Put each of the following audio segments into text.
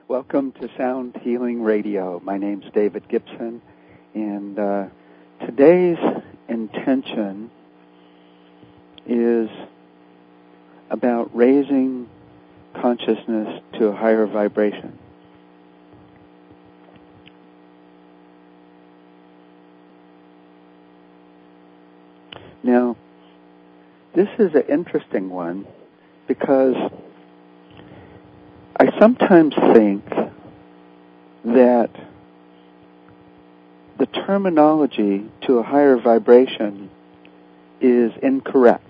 Welcome to Sound Healing Radio. My name's David Gibson, and today's intention is about raising consciousness to a higher vibration. Now, this is an interesting one because I sometimes think that the terminology to a higher vibration is incorrect.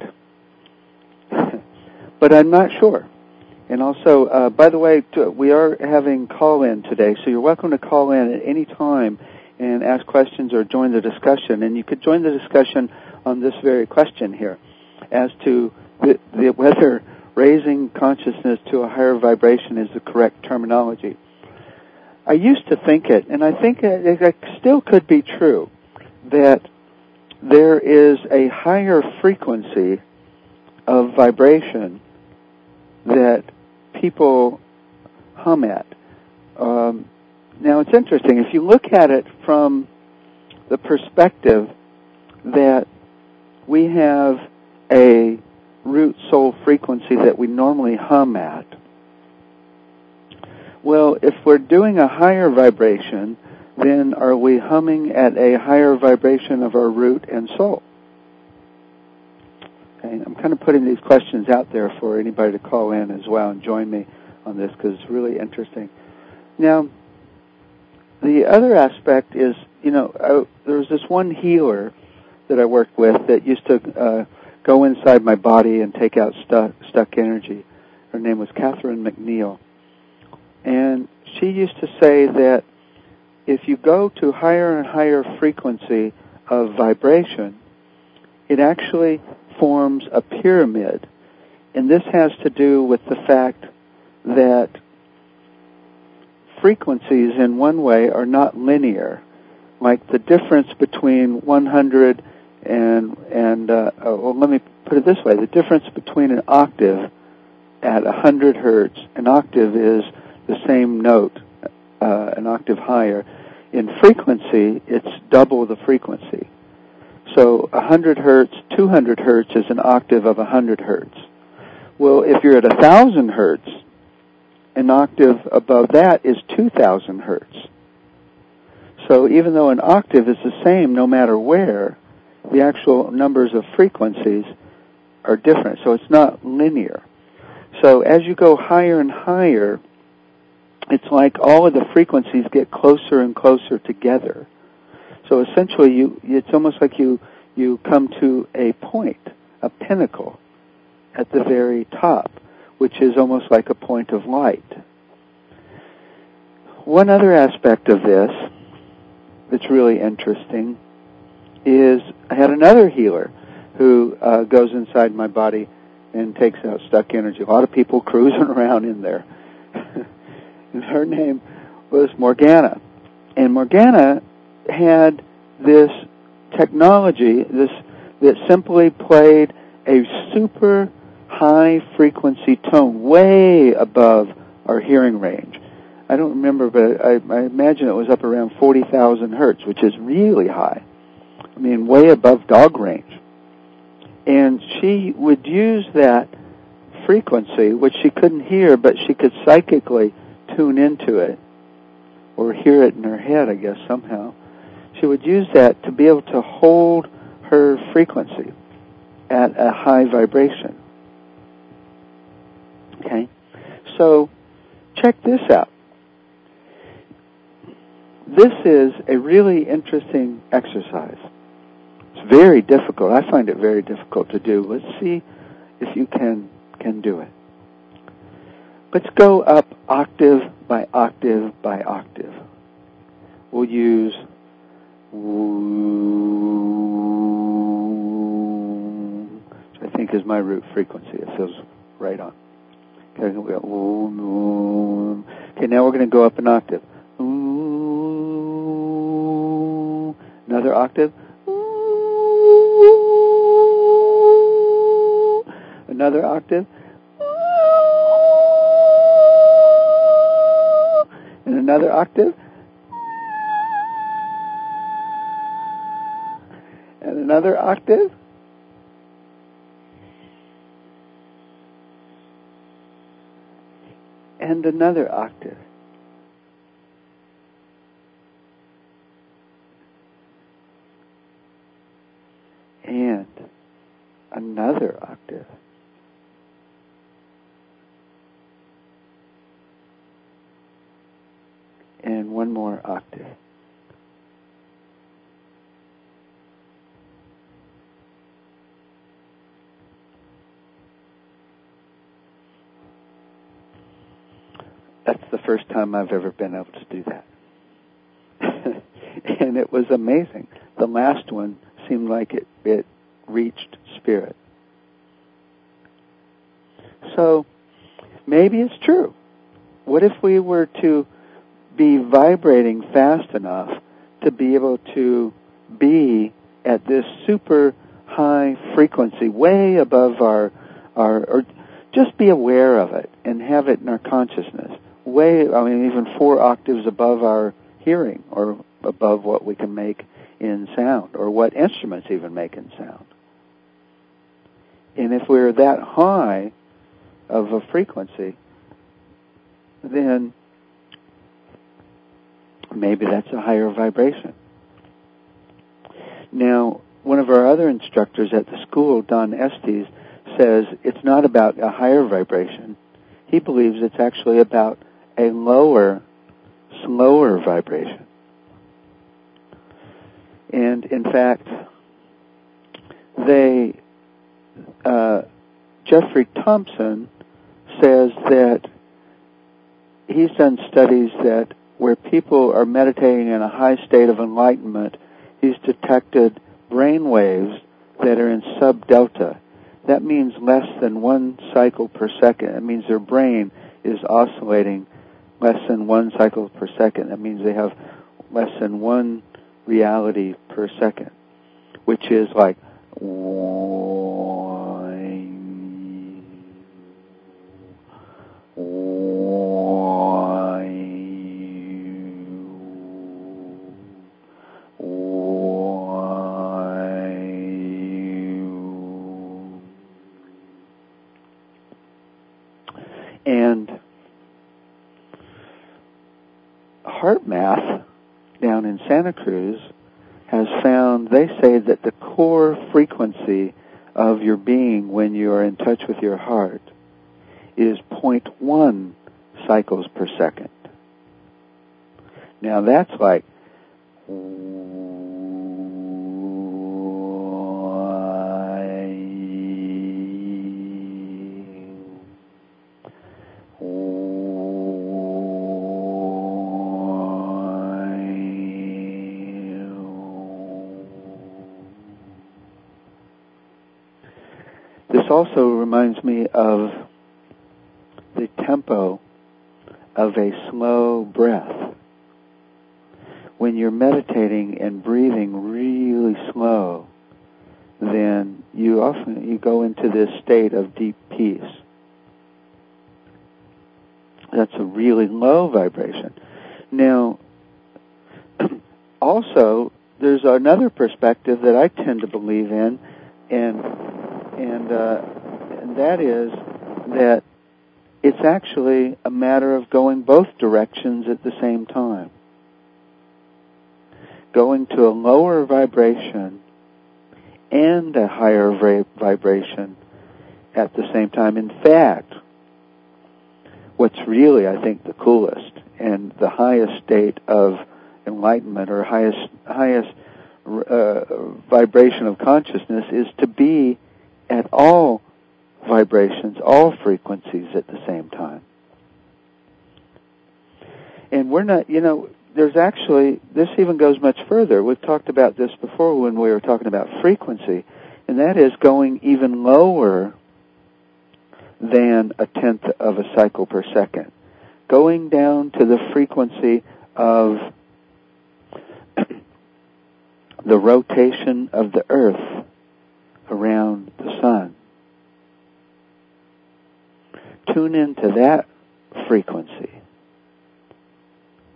But I'm not sure. And also, by the way, we are having call-in today, so you're welcome to call in at any time and ask questions or join the discussion. And you could join the discussion on this very question here as to whether raising consciousness to a higher vibration is the correct terminology. I used to think it, and I think it still could be true, that there is a higher frequency of vibration that people hum at. Now, it's interesting. If you look at it from the perspective that we have a root soul frequency that we normally hum at. Well, if we're doing a higher vibration, then are we humming at a higher vibration of our root and soul? Okay, I'm kind of putting these questions out there for anybody to call in as well and join me on this because it's really interesting. Now, the other aspect is, there was this one healer that I worked with that used to go inside my body and take out stuck energy. Her name was Catherine McNeil. And she used to say that if you go to higher and higher frequency of vibration, it actually forms a pyramid. And this has to do with the fact that frequencies in one way are not linear. Like the difference between 100 let me put it this way. The difference between an octave at 100 hertz, an octave is the same note, an octave higher. In frequency, it's double the frequency. So 100 hertz, 200 hertz is an octave of 100 hertz. Well, if you're at 1,000 hertz, an octave above that is 2,000 hertz. So even though an octave is the same no matter where, the actual numbers of frequencies are different. So it's not linear. So as you go higher and higher, it's like all of the frequencies get closer and closer together. So essentially, it's almost like you come to a point, a pinnacle, at the very top, which is almost like a point of light. One other aspect of this that's really interesting is I had another healer who goes inside my body and takes out stuck energy. A lot of people cruising around in there. And her name was Morgana. And Morgana had this technology that simply played a super high frequency tone way above our hearing range. I don't remember, but I imagine it was up around 40,000 hertz, which is really high. I mean, way above dog range. And she would use that frequency, which she couldn't hear, but she could psychically tune into it, or hear it in her head, I guess, somehow. She would use that to be able to hold her frequency at a high vibration. Okay? So, check this out. This is a really interesting exercise. It's very difficult. I find it very difficult to do. Let's see if you can do it. Let's go up octave by octave by octave. We'll use which I think is my root frequency. It feels right on. Okay, we got okay, now we're going to go up an octave. Another octave. Another octave. And another octave. And another octave. And another octave. And another octave. And one more octave. That's the first time I've ever been able to do that. And it was amazing. The last one seemed like it reached spirit. So maybe it's true. What if we were to be vibrating fast enough to be able to be at this super high frequency, way above our or just be aware of it and have it in our consciousness, even 4 octaves above our hearing or above what we can make in sound or what instruments even make in sound. And if we're that high of a frequency, then maybe that's a higher vibration. Now, one of our other instructors at the school, Don Estes, says it's not about a higher vibration. He believes it's actually about a lower, slower vibration. And in fact, Jeffrey Thompson says that he's done studies that where people are meditating in a high state of enlightenment, he's detected brain waves that are in sub-delta. That means less than 1 cycle per second. It means their brain is oscillating less than 1 cycle per second. That means they have less than 1 reality per second, which is like and HeartMath down in Santa Cruz has found, they say that the core frequency of your being when you are in touch with your heart is 0.1 cycles per second. Now that's like This also reminds me of the tempo of a slow breath. When you're meditating and breathing really slow, then you go into this state of deep peace. That's a really low vibration. Now, also, there's another perspective that I tend to believe in, and that is that it's actually a matter of going both directions at the same time. Going to a lower vibration and a higher vibration at the same time. In fact, what's really, I think, the coolest and the highest state of enlightenment or highest vibration of consciousness is to be at all vibrations, all frequencies at the same time. And we're not, there's actually, this even goes much further. We've talked about this before when we were talking about frequency, and that is going even lower than 1/10 of a cycle per second. Going down to the frequency of the rotation of the earth around the sun. Tune into that frequency.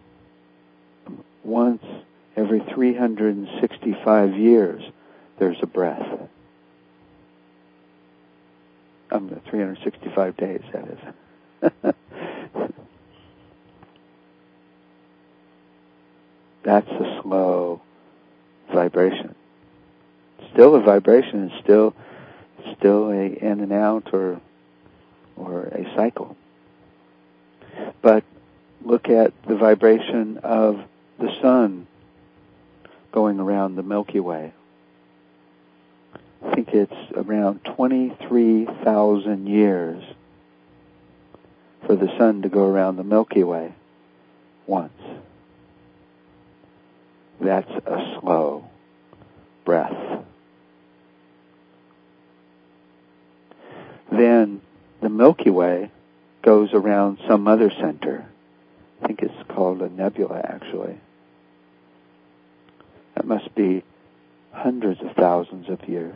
once every 365 years, there's a breath. 365 days, that is. That's a slow vibration. Still a vibration, and still a in and out or a cycle. But look at the vibration of the sun going around the Milky Way. I think it's around 23,000 years for the sun to go around the Milky Way once. That's a slow breath. Then the Milky Way goes around some other center. I think it's called a nebula, actually. That must be hundreds of thousands of years.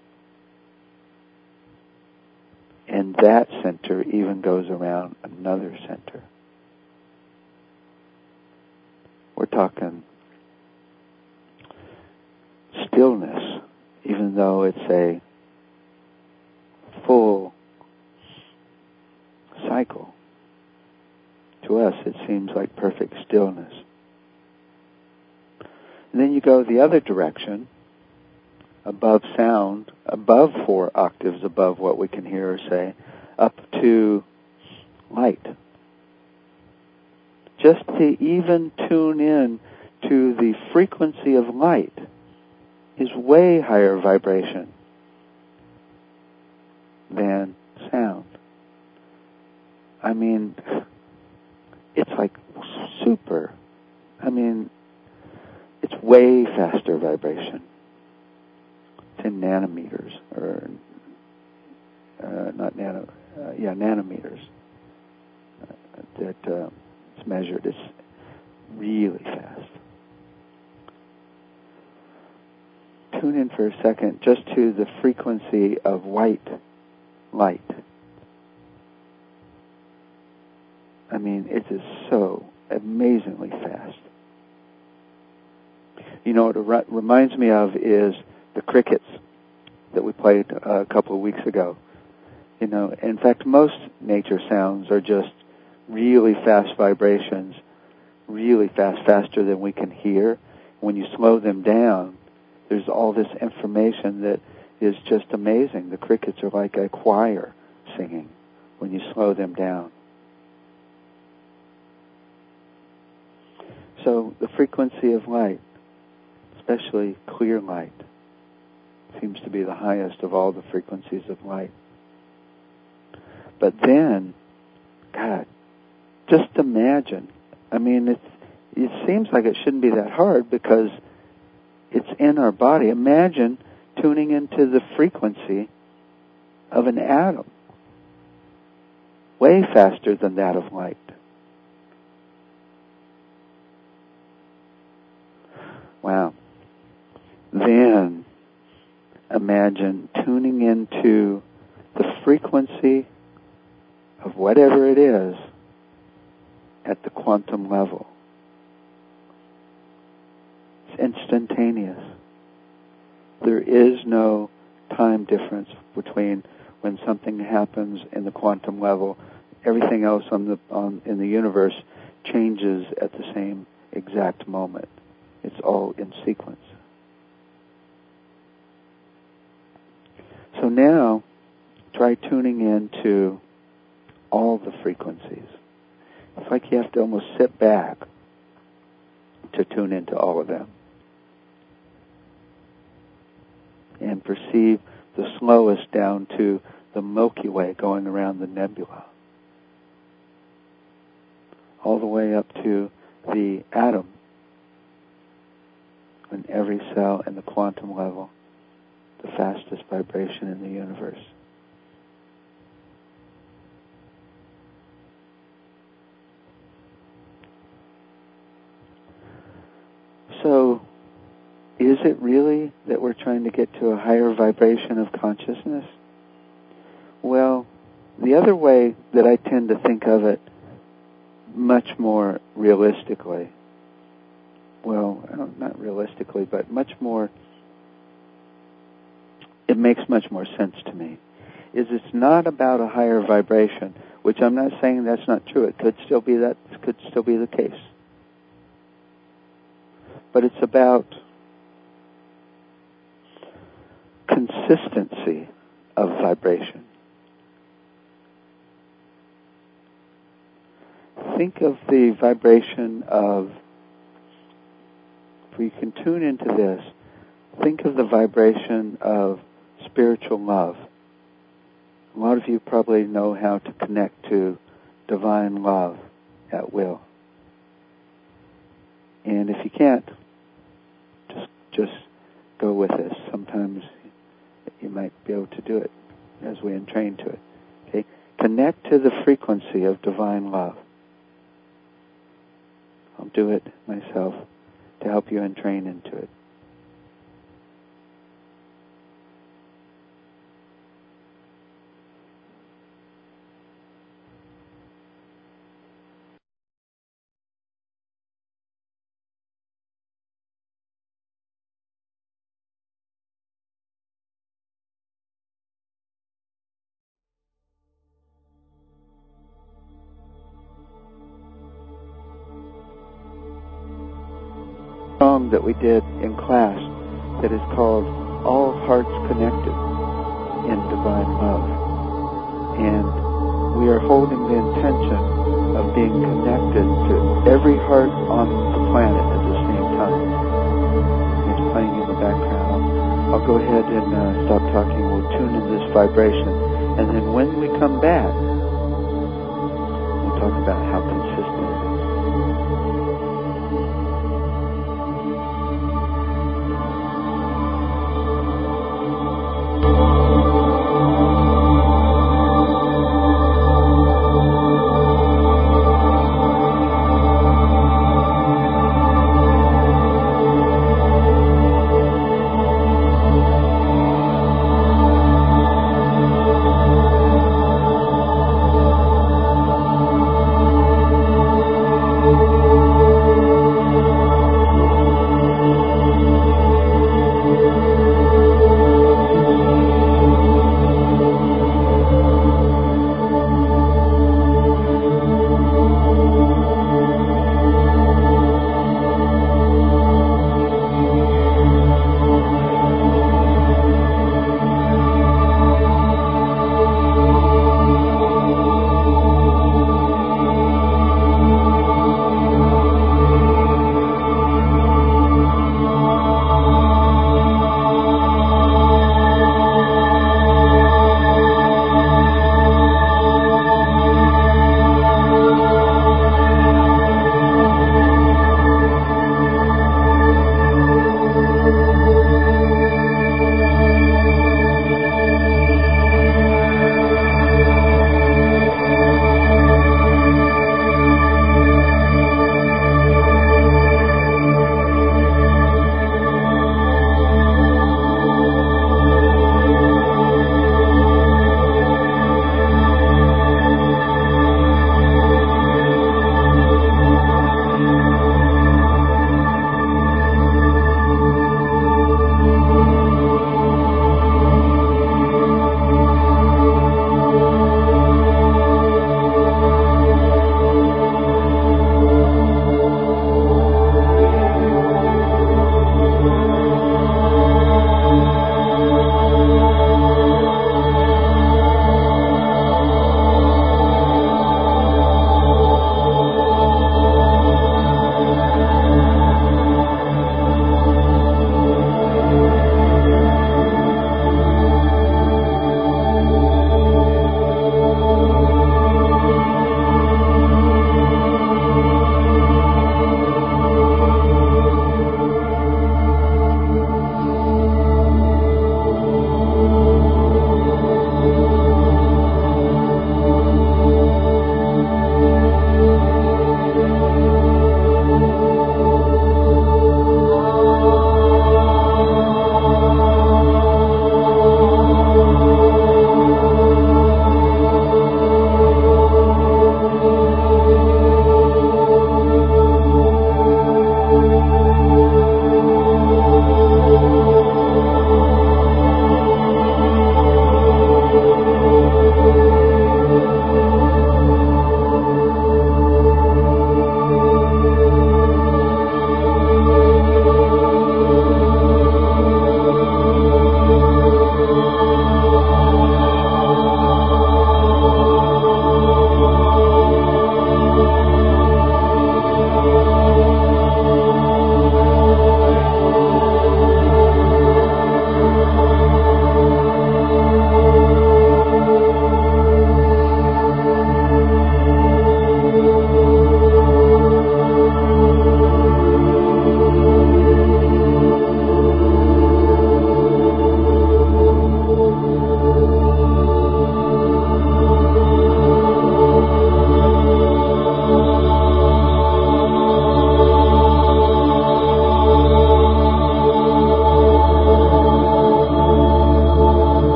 And that center even goes around another center. We're talking stillness, even though it's a full cycle. To us, it seems like perfect stillness. And then you go the other direction, above sound, above 4 octaves above what we can hear or say, up to light. Just to even tune in to the frequency of light is way higher vibration than sound. I mean, it's like super. I mean, it's way faster vibration. It's in nanometers, or nanometers. That it's measured. It's really fast. Tune in for a second just to the frequency of white light. I mean, it is so amazingly fast. You know, what it reminds me of is the crickets that we played a couple of weeks ago. You know, in fact, most nature sounds are just really fast vibrations, really fast, faster than we can hear. When you slow them down, there's all this information that is just amazing. The crickets are like a choir singing when you slow them down. So the frequency of light, especially clear light, seems to be the highest of all the frequencies of light. But then, God, just imagine. I mean, it seems like it shouldn't be that hard because it's in our body. Imagine tuning into the frequency of an atom, way faster than that of light. Wow. Then imagine tuning into the frequency of whatever it is at the quantum level. It's instantaneous. There is no time difference between when something happens in the quantum level. Everything else in the universe changes at the same exact moment. It's all in sequence. So now, try tuning into all the frequencies. It's like you have to almost sit back to tune into all of them. And perceive the slowest down to the Milky Way going around the nebula. All the way up to the atom in every cell in the quantum level, the fastest vibration in the universe. So, is it really that we're trying to get to a higher vibration of consciousness? Well, the other way that I tend to think of it much more realistically not realistically, but much more, it makes much more sense to me, is it's not about a higher vibration, which I'm not saying that's not true. It could still be the case. But it's about consistency of vibration. Think of the vibration of, if we can tune into this, think of the vibration of spiritual love. A lot of you probably know how to connect to divine love at will. And if you can't, just go with this. Sometimes you might be able to do it as we entrain to it. Okay? Connect to the frequency of divine love. I'll do it myself to help you entrain into it. Song that we did in class that is called All Hearts Connected in Divine Love. And we are holding the intention of being connected to every heart on the planet at the same time. It's playing in the background. I'll go ahead and stop talking. We'll tune in this vibration. And then when we come back, we'll talk about how consistent it is.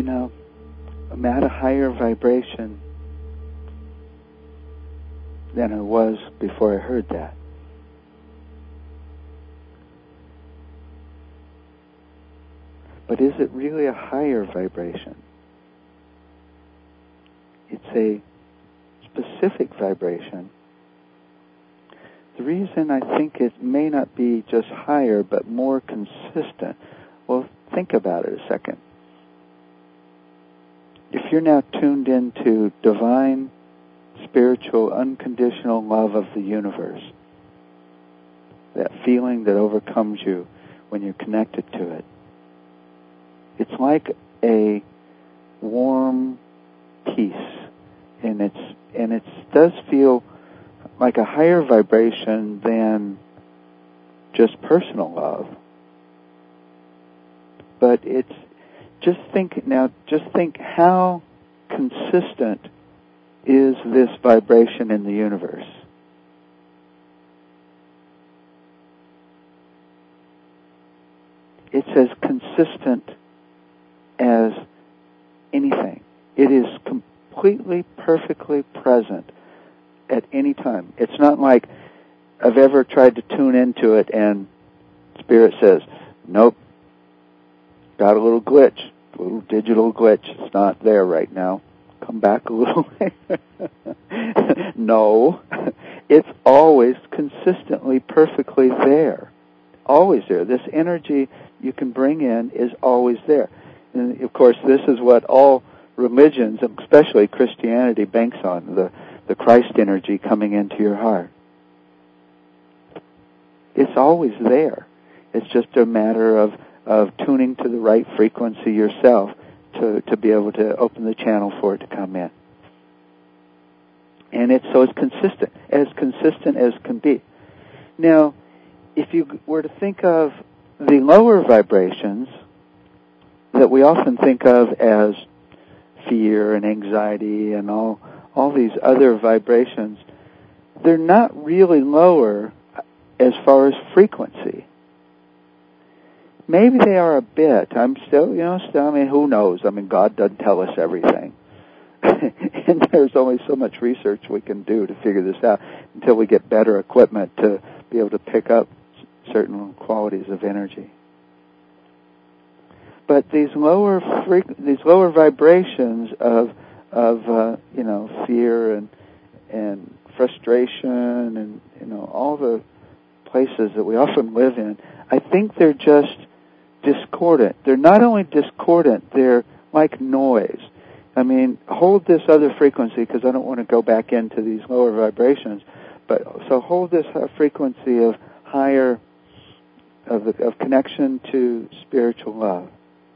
I'm at a higher vibration than I was before I heard that. But is it really a higher vibration? It's a specific vibration. The reason I think it may not be just higher, but more consistent, well, think about it a second. If you're now tuned into divine, spiritual, unconditional love of the universe, that feeling that overcomes you when you're connected to it, it's like a warm peace, and it does feel like a higher vibration than just personal love. But just think how consistent is this vibration in the universe. It's as consistent as anything. It is completely, perfectly present at any time. It's not like I've ever tried to tune into it and Spirit says, nope, got a little glitch, a little digital glitch. It's not there right now. Come back a little later. No, it's always consistently, perfectly there. Always there. This energy you can bring in is always there. And of course, this is what all religions, especially Christianity, banks on, the Christ energy coming into your heart. It's always there. It's just a matter of tuning to the right frequency yourself to be able to open the channel for it to come in. And it's consistent as can be. Now, if you were to think of the lower vibrations that we often think of as fear and anxiety and all these other vibrations, they're not really lower as far as frequency. Maybe they are a bit. I'm still, who knows? God doesn't tell us everything. And there's only so much research we can do to figure this out until we get better equipment to be able to pick up certain qualities of energy. But these lower vibrations of fear and frustration and all the places that we often live in, I think they're just discordant. They're not only discordant, they're like noise. Hold this other frequency, because I don't want to go back into these lower vibrations. So hold this frequency of higher, of connection to spiritual love.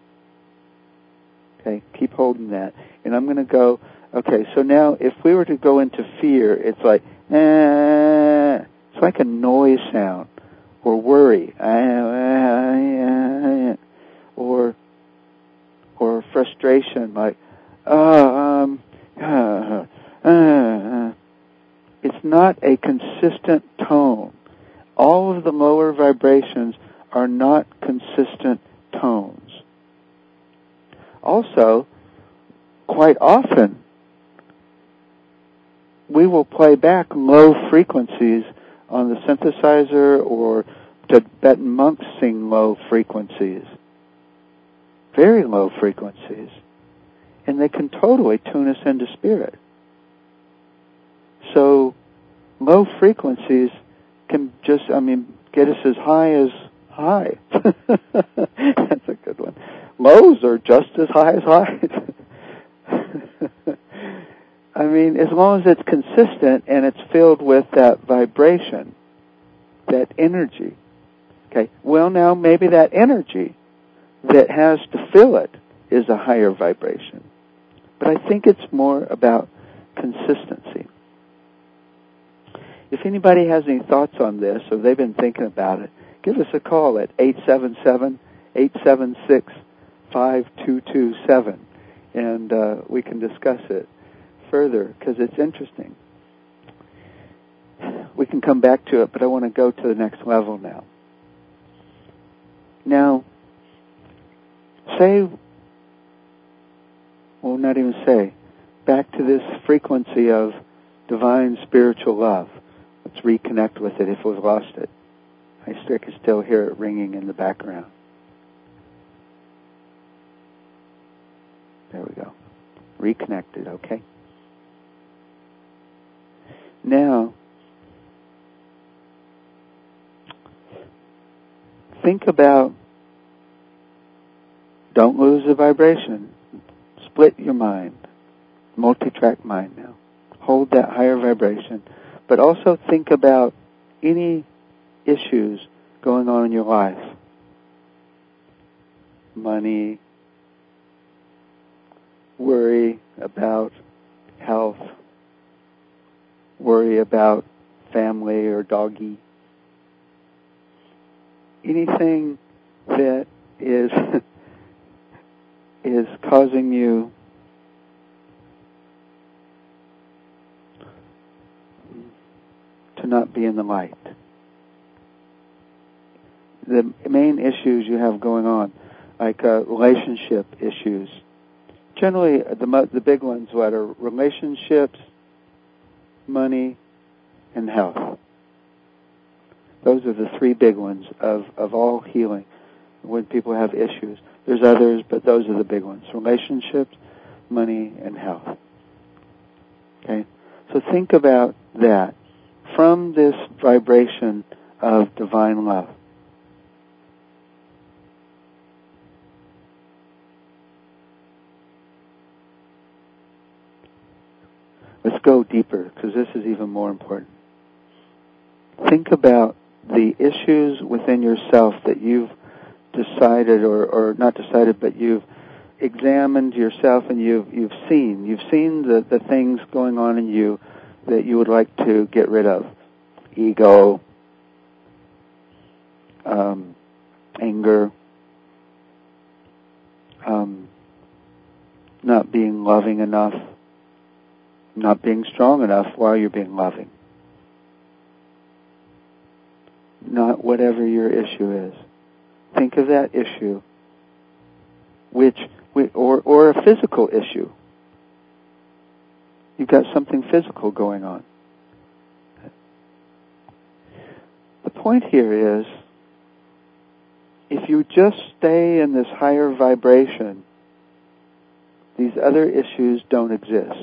Okay, keep holding that. And I'm going to go, okay, so now if we were to go into fear, it's like, it's like a noise sound, or worry, or frustration, like, it's not a consistent tone. All of the lower vibrations are not consistent tones. Also, quite often, we will play back low frequencies on the synthesizer, or Tibetan monks sing low frequencies. Very low frequencies. And they can totally tune us into spirit. So, low frequencies can just, get us as high as high. That's a good one. Lows are just as high as highs. As long as it's consistent and it's filled with that vibration, that energy. Okay, well now maybe that energy that has to fill it is a higher vibration. But I think it's more about consistency. If anybody has any thoughts on this, or they've been thinking about it, give us a call at 877-876-5227, and we can discuss it further, because it's interesting. We can come back to it, but I want to go to the next level now. Now, say Well, not even say. Back to this frequency of divine spiritual love. Let's reconnect with it if we've lost it. I can still hear it ringing in the background. There we go. Reconnected, okay? Now, think about, don't lose the vibration. Split your mind. Multi-track mind now. Hold that higher vibration. But also think about any issues going on in your life. Money, worry about health, worry about family or doggy. Anything that is is causing you to not be in the light. The main issues you have going on, like relationship issues. Generally, the big ones what are relationships, money, and health. Those are the three big ones of all healing when people have issues. There's others, but those are the big ones. Relationships, money, and health. Okay? So think about that from this vibration of divine love. Let's go deeper, because this is even more important. Think about the issues within yourself that you've decided, or not decided, but you've examined yourself and you've seen. You've seen the things going on in you that you would like to get rid of. Ego, anger, not being loving enough, not being strong enough while you're being loving. Not whatever your issue is. Think of that issue, or a physical issue. You've got something physical going on. The point here is, if you just stay in this higher vibration, these other issues don't exist.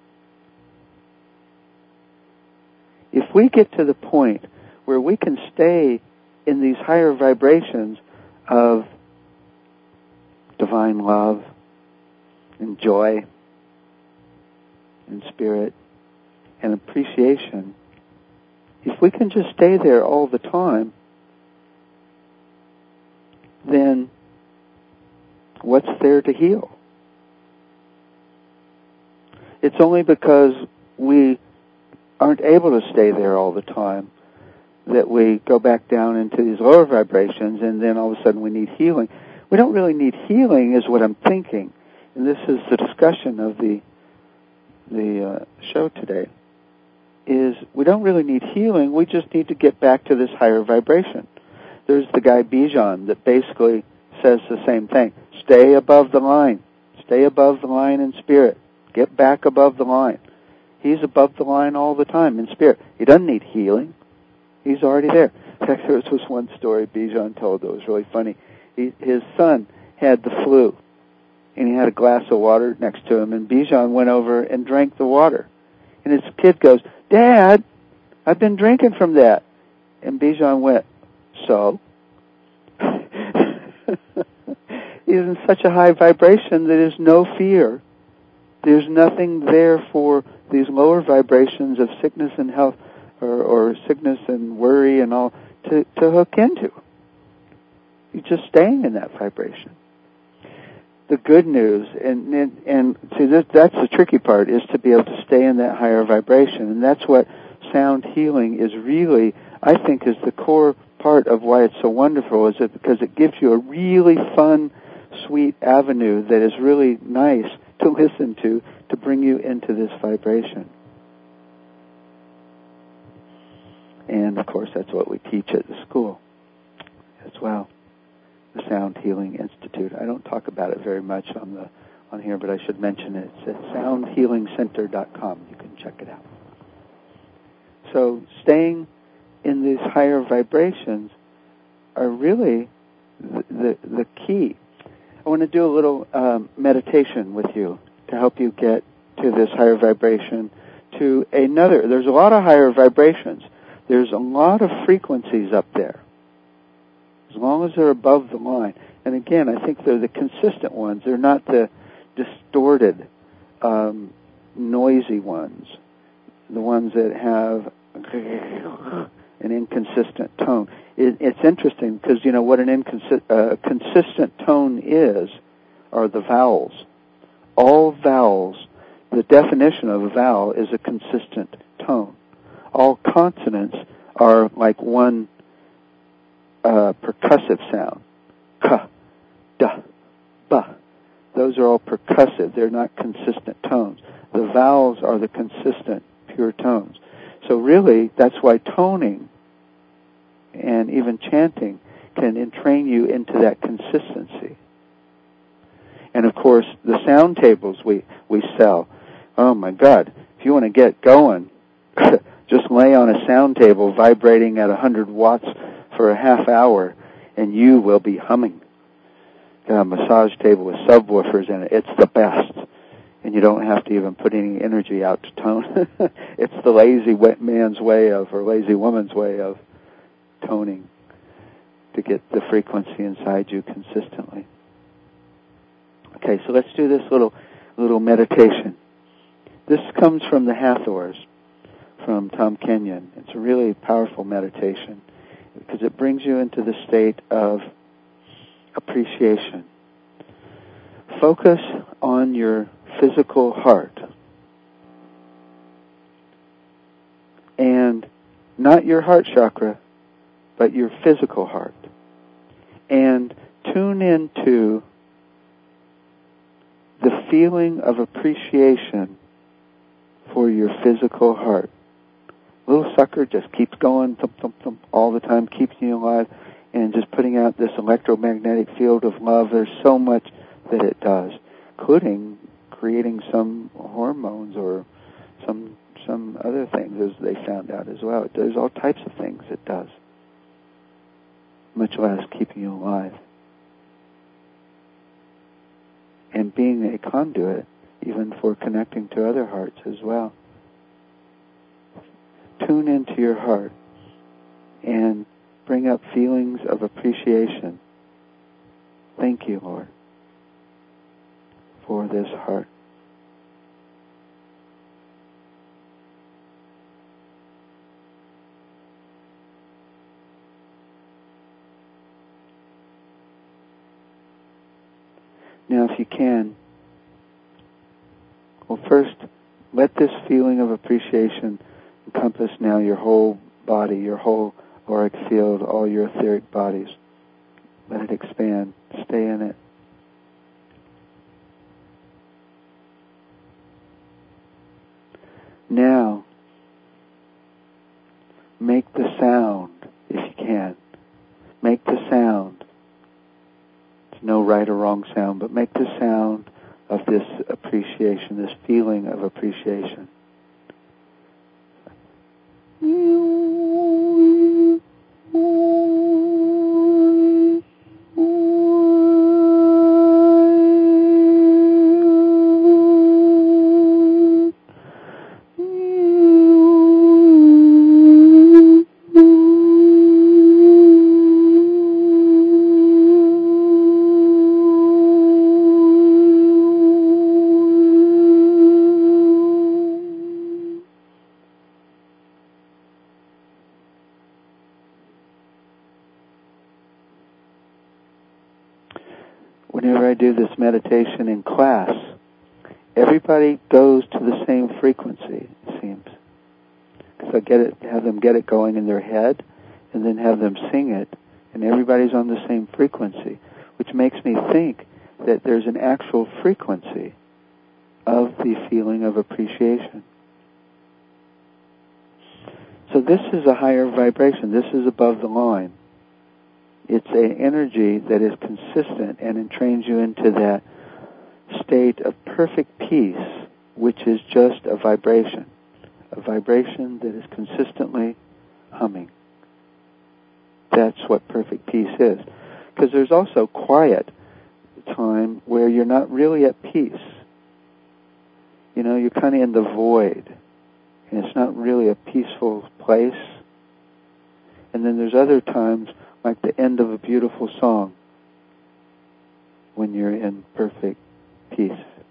If we get to the point where we can stay in these higher vibrations of divine love and joy and spirit and appreciation, if we can just stay there all the time, then what's there to heal? It's only because we aren't able to stay there all the time that we go back down into these lower vibrations, and then all of a sudden we need healing. We don't really need healing, is what I'm thinking. And this is the discussion of the show today, is we don't really need healing, we just need to get back to this higher vibration. There's the guy Bijan that basically says the same thing. Stay above the line. Stay above the line in spirit. Get back above the line. He's above the line all the time in spirit. He doesn't need healing. He's already there. In fact, there was one story Bijan told that was really funny. His son had the flu, and he had a glass of water next to him, and Bijan went over and drank the water. And his kid goes, "Dad, I've been drinking from that." And Bijan went, "So?" He's in such a high vibration that there's no fear. There's nothing there for these lower vibrations of sickness and health, or sickness and worry and all, to hook into. You're just staying in that vibration. The good news, and see, that's the tricky part, is to be able to stay in that higher vibration. And that's what sound healing is really, I think, is the core part of why it's so wonderful, is it because it gives you a really fun, sweet avenue that is really nice to listen to bring you into this vibration. And of course, that's what we teach at the school as well, the Sound Healing Institute. I don't talk about it very much on on here, but I should mention it. It's at soundhealingcenter.com. You can check it out. So staying in these higher vibrations are really the key. I want to do a little meditation with you to help you get to this higher vibration, to another. There's a lot of higher vibrations. There's a lot of frequencies up there, as long as they're above the line. And again, I think they're the consistent ones. They're not the distorted, noisy ones, the ones that have an inconsistent tone. It's interesting because, what an consistent tone are the vowels. All vowels, the definition of a vowel is a consistent tone. All consonants are like one percussive sound. Ka, da, ba. Those are all percussive. They're not consistent tones. The vowels are the consistent, pure tones. So really, that's why toning and even chanting can entrain you into that consistency. And of course, the sound tables we sell. Oh my God, if you want to get going, just lay on a sound table vibrating at 100 watts for a half hour, and you will be humming. Got a massage table with subwoofers in it. It's the best. And you don't have to even put any energy out to tone. It's the lazy man's way of, or lazy woman's way of toning to get the frequency inside you consistently. Okay, so let's do this little meditation. This comes from the Hathors, from Tom Kenyon. It's a really powerful meditation because it brings you into the state of appreciation. Focus on your physical heart. And not your heart chakra, but your physical heart. And tune into the feeling of appreciation for your physical heart. Little sucker just keeps going, thump, thump, thump, all the time, keeps you alive, and just putting out this electromagnetic field of love. There's so much that it does, including creating some hormones or some other things, as they found out as well. There's all types of things it does, much less keeping you alive. And being a conduit, even for connecting to other hearts as well. Tune into your heart and bring up feelings of appreciation. Thank you, Lord, for this heart. Now, if you can, well, first, let this feeling of appreciation encompass now your whole body, your whole auric field, all your etheric bodies. Let it expand. Stay in it. Now, make the sound, if you can. Make the sound. There's no right or wrong sound, but make the sound of this appreciation, this feeling of appreciation. Whenever I do this meditation in class, everybody goes to the same frequency, it seems. Because I have them get it going in their head, and then have them sing it, and everybody's on the same frequency, which makes me think that there's an actual frequency of the feeling of appreciation. So this is a higher vibration. This is above the line. It's an energy that is consistent and entrains you into that state of perfect peace, which is just a vibration that is consistently humming. That's what perfect peace is. Because there's also quiet time where you're not really at peace. You're kind of in the void, and it's not really a peaceful place. And then there's other times, like the end of a beautiful song, when you're in perfect peace.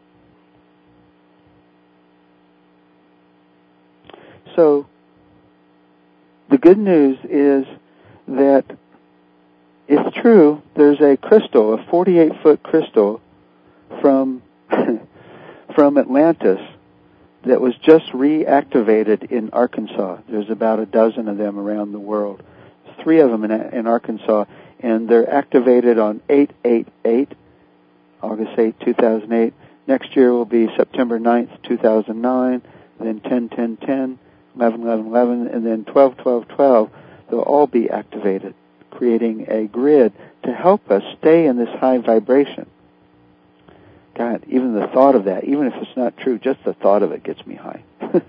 So, the good news is that it's true, there's a crystal, a 48-foot crystal from from Atlantis that was just reactivated in Arkansas. There's about a dozen of them around the world. 3 of them in Arkansas, and they're activated on 8/8/8, August 8, 2008. Next year will be September 9th, 2009, then 10/10/10, 11/11/11, and then 12/12/12. They'll all be activated, creating a grid to help us stay in this high vibration. God, even the thought of that, even if it's not true, just the thought of it gets me high.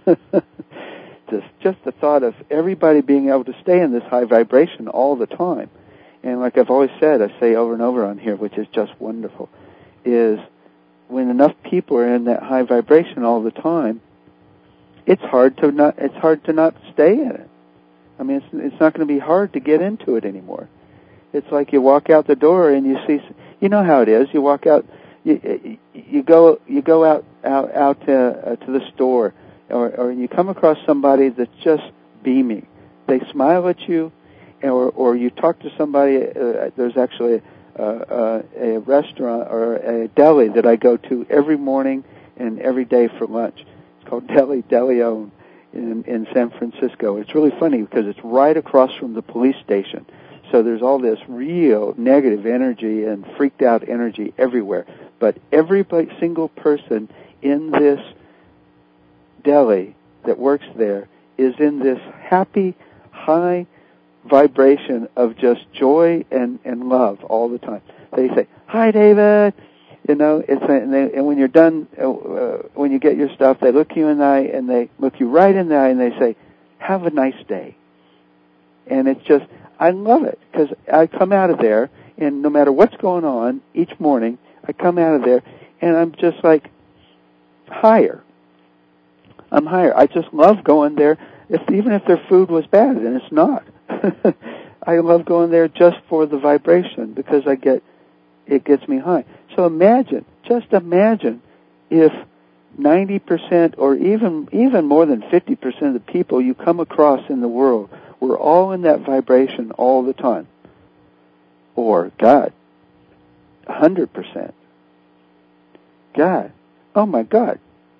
just the thought of everybody being able to stay in this high vibration all the time. And like I've always said, I say over and over on here, which is just wonderful, is when enough people are in that high vibration all the time, it's hard to not stay in it. I mean, it's not going to be hard to get into it anymore. It's like you walk out the door and you see, you know how it is. You walk out, you go out to the store, or you come across somebody that's just beaming. They smile at you, or you talk to somebody. There's actually a restaurant or a deli that I go to every morning and every day for lunch. It's called DeLeon in San Francisco. It's really funny because it's right across from the police station. So there's all this real negative energy and freaked out energy everywhere. But every single person in this deli that works there is in this happy, high vibration of just joy and love all the time. They say, "Hi, David." And when you're done, when you get your stuff, they look you in the eye, and they look you right in the eye, and they say, "Have a nice day." And it's just, I love it, because I come out of there, and no matter what's going on, each morning, I come out of there, and I'm just like higher. I'm higher. I just love going there, even if their food was bad, and it's not. I love going there just for the vibration, because it gets me high. So just imagine if 90% or even more than 50% of the people you come across in the world were all in that vibration all the time. Or, God, 100%. God, oh my God.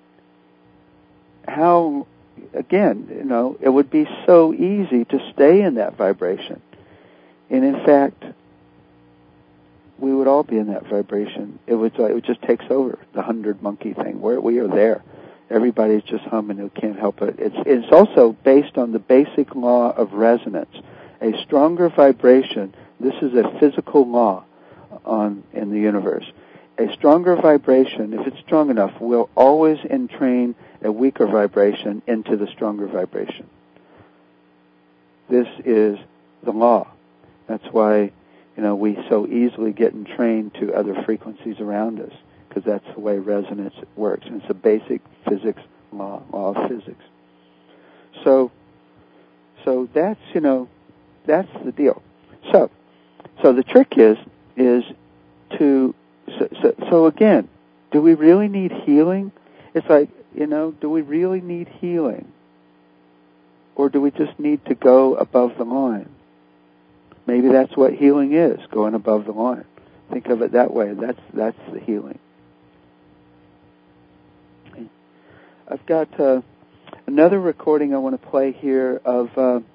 How, again, it would be so easy to stay in that vibration. And in fact, we would all be in that vibration. It just takes over, the 100 monkey thing, where we are there. Everybody's just humming, who can't help it. It's also based on the basic law of resonance. A stronger vibration, this is a physical law in the universe. A stronger vibration, if it's strong enough, will always entrain a weaker vibration into the stronger vibration. This is the law. That's why we so easily get entrained to other frequencies around us, because that's the way resonance works. And it's a basic physics law of physics. So that's, that's the deal. So the trick is so again, do we really need healing? It's like, do we really need healing? Or do we just need to go above the line? Maybe that's what healing is, going above the line. Think of it that way. That's the healing. I've got another recording I want to play here of,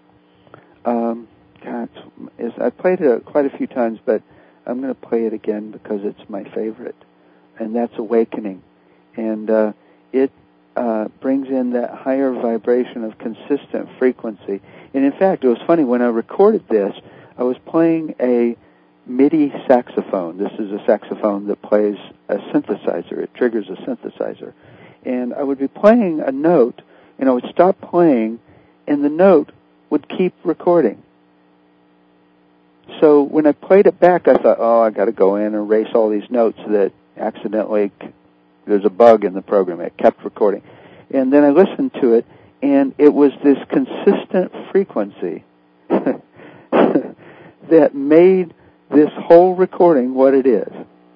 I played it quite a few times, but I'm going to play it again because it's my favorite, and that's Awakening. And it brings in that higher vibration of consistent frequency. And in fact, it was funny, when I recorded this, I was playing a MIDI saxophone. This is a saxophone that plays a synthesizer. It triggers a synthesizer. And I would be playing a note, and I would stop playing, and the note would keep recording. So when I played it back, I thought, I got to go in and erase all these notes that accidentally, there's a bug in the program. It kept recording. And then I listened to it, and it was this consistent frequency that made this whole recording what it is.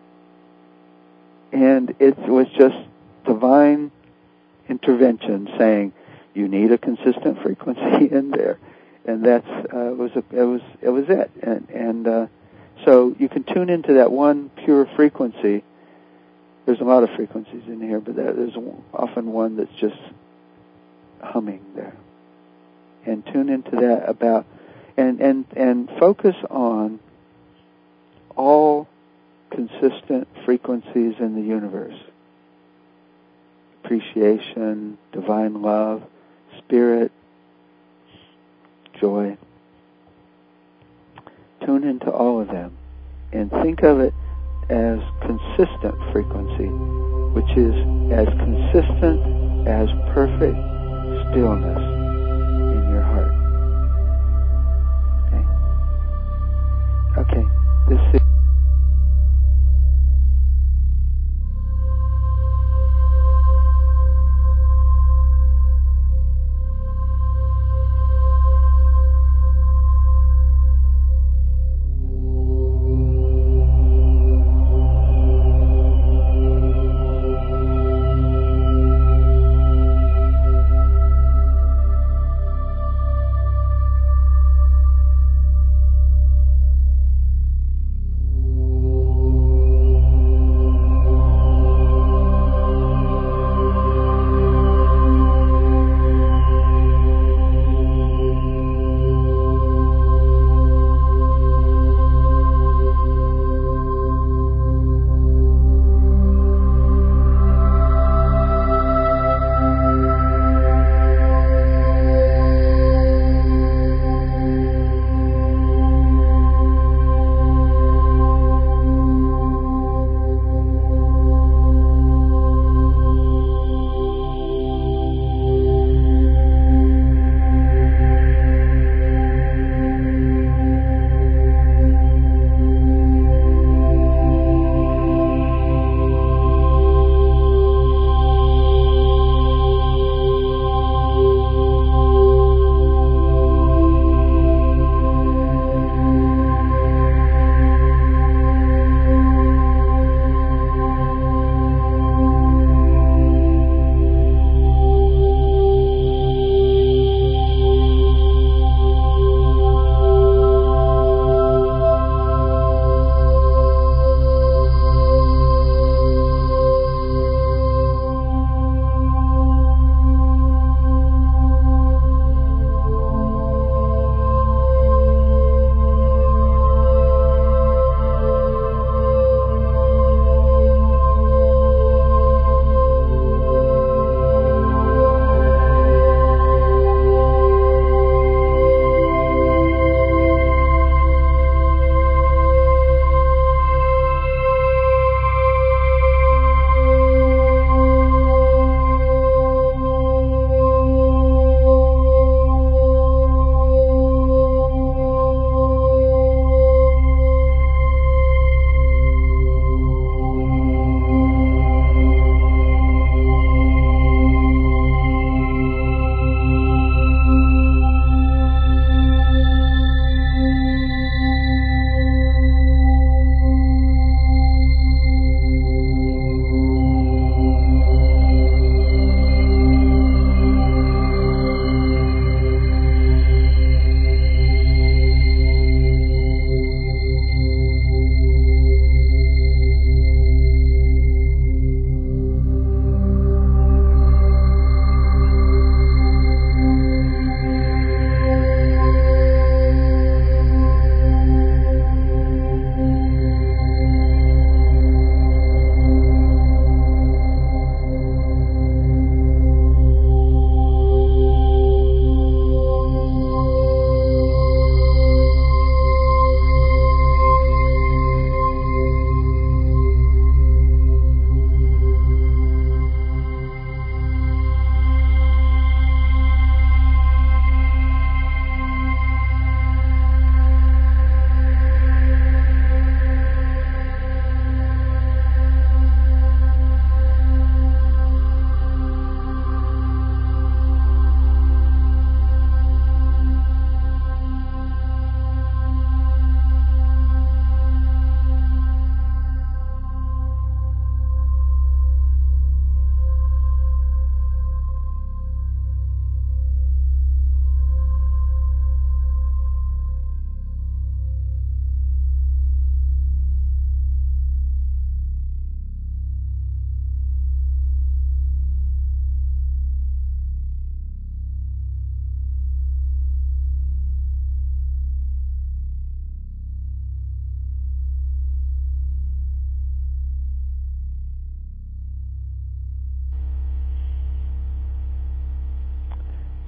And it was just divine intervention saying, you need a consistent frequency in there. And that's it was it. And so you can tune into that one pure frequency. There's a lot of frequencies in here, but there's often one that's just humming there. And tune into that and focus on all consistent frequencies in the universe. Appreciation, divine love, spirit, joy. Tune into all of them and think of it as consistent frequency, which is as consistent as perfect stillness in your heart. Okay. This is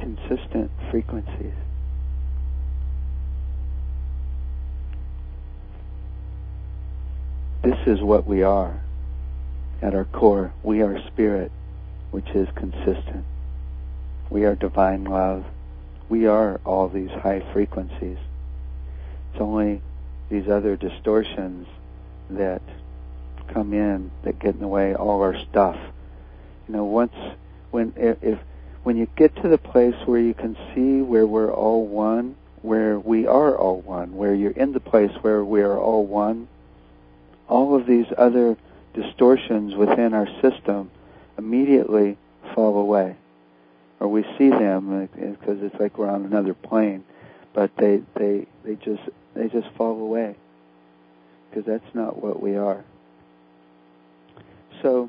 consistent frequencies. This is what we are. At our core, we are spirit, which is consistent. We are divine love. We are all these high frequencies. It's only these other distortions that come in that get in the way of all our stuff. When you get to the place where you can see where we're all one, where we are all one, where you're in the place where we are all one, all of these other distortions within our system immediately fall away. Or we see them because it's like we're on another plane, but they just fall away because that's not what we are. So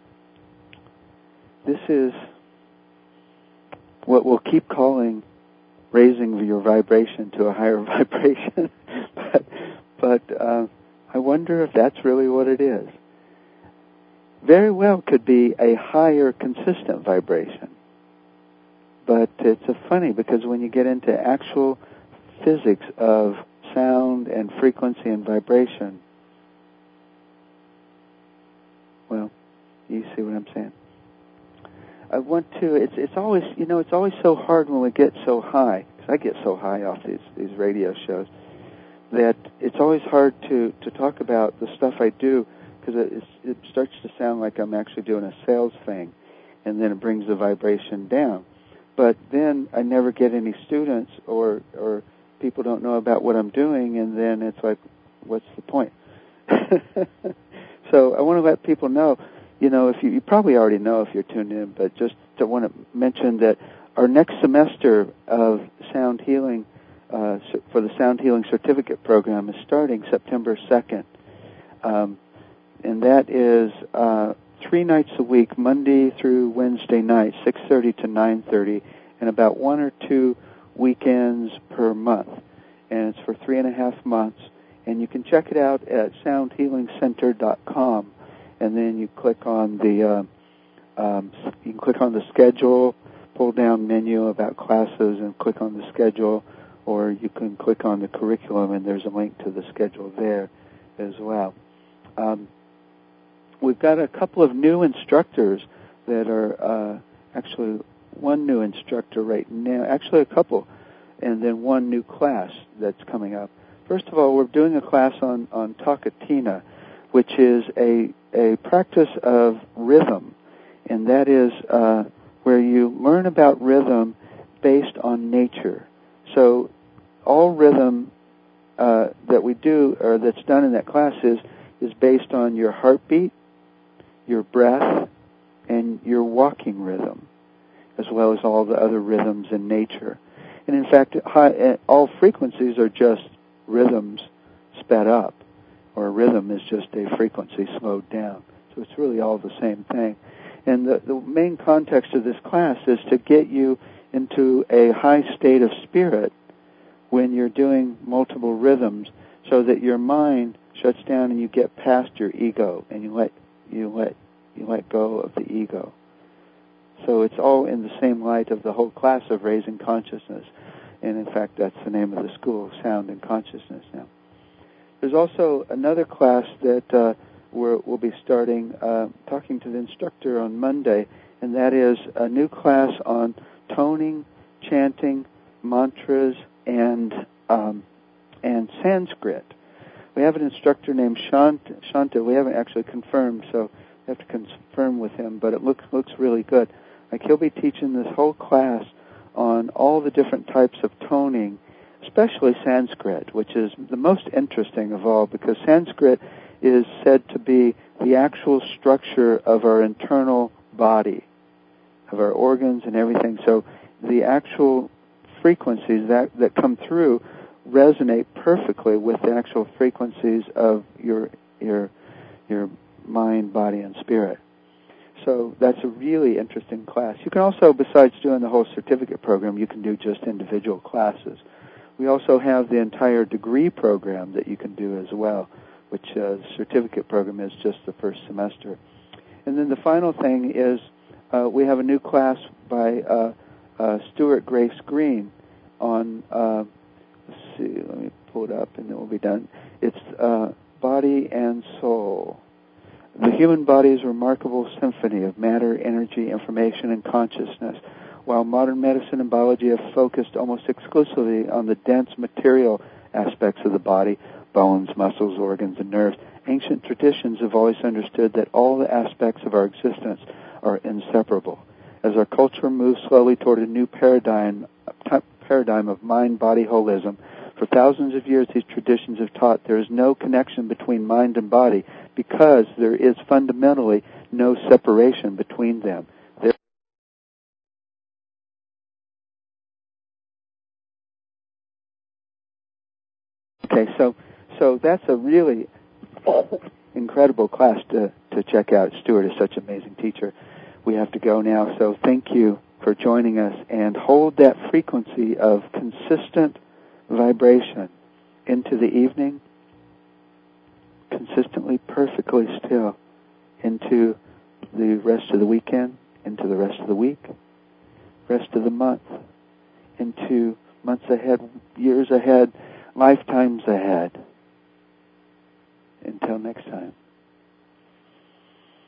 this is what we'll keep calling raising your vibration to a higher vibration. but I wonder if that's really what it is. Very well could be a higher consistent vibration. But it's funny because when you get into actual physics of sound and frequency and vibration, well, you see what I'm saying? I want to. It's always so hard when we get so high. Because I get so high off these radio shows that it's always hard to talk about the stuff I do because it starts to sound like I'm actually doing a sales thing, and then it brings the vibration down. But then I never get any students or people don't know about what I'm doing, and then it's like, what's the point? So I want to let people know, if you probably already know if you're tuned in, but just to want to mention that our next semester of sound healing, for the Sound Healing Certificate Program, is starting September 2nd. And that is 3 nights a week, Monday through Wednesday night, 6:30 to 9:30, and about 1 or 2 weekends per month. And it's for 3.5 months. And you can check it out at soundhealingcenter.com. And then you click on the schedule, pull down menu about classes, and click on the schedule, or you can click on the curriculum, and there's a link to the schedule there as well. We've got a couple of new instructors that are actually one new instructor right now, actually a couple, and then one new class that's coming up. First of all, we're doing a class on Takatina, which is a practice of rhythm, and that is where you learn about rhythm based on nature. So all rhythm that we do, or that's done in that class, is based on your heartbeat, your breath, and your walking rhythm, as well as all the other rhythms in nature. And in fact, all frequencies are just rhythms sped up, or a rhythm is just a frequency slowed down. So it's really all the same thing. And the main context of this class is to get you into a high state of spirit when you're doing multiple rhythms, so that your mind shuts down and you get past your ego and you let go of the ego. So it's all in the same light of the whole class of raising consciousness. And in fact, that's the name of the school, Sound and Consciousness now. There's also another class that we'll be starting, talking to the instructor on Monday, and that is a new class on toning, chanting, mantras, and Sanskrit. We have an instructor named Shanta. We haven't actually confirmed, so we have to confirm with him, but it looks really good. Like, he'll be teaching this whole class on all the different types of toning, especially Sanskrit, which is the most interesting of all, because Sanskrit is said to be the actual structure of our internal body, of our organs and everything. So the actual frequencies that come through resonate perfectly with the actual frequencies of your mind, body, and spirit. So that's a really interesting class. You can also, besides doing the whole certificate program, you can do just individual classes. We also have the entire degree program that you can do as well, which the certificate program is just the first semester. And then the final thing is we have a new class by Stuart Grace Green on, let's see, let me pull it up and then we'll be done. It's Body and Soul. The human body is a remarkable symphony of matter, energy, information, and consciousness. While modern medicine and biology have focused almost exclusively on the dense material aspects of the body, bones, muscles, organs, and nerves, ancient traditions have always understood that all the aspects of our existence are inseparable. As our culture moves slowly toward a new paradigm of mind-body holism, for thousands of years these traditions have taught there is no connection between mind and body because there is fundamentally no separation between them. Okay, so that's a really incredible class to check out. Stuart is such an amazing teacher. We have to go now, so thank you for joining us, and hold that frequency of consistent vibration into the evening, consistently, perfectly still, into the rest of the weekend, into the rest of the week, rest of the month, into months ahead, years ahead, lifetimes ahead. Until next time.